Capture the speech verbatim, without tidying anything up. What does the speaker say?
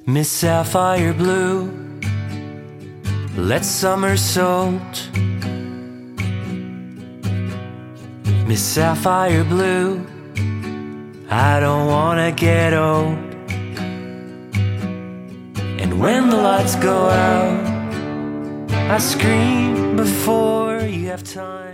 Miss Sapphire Blue, let's somersault. Miss Sapphire Blue, I don't wanna get old. And when the lights go out, I scream before you have time.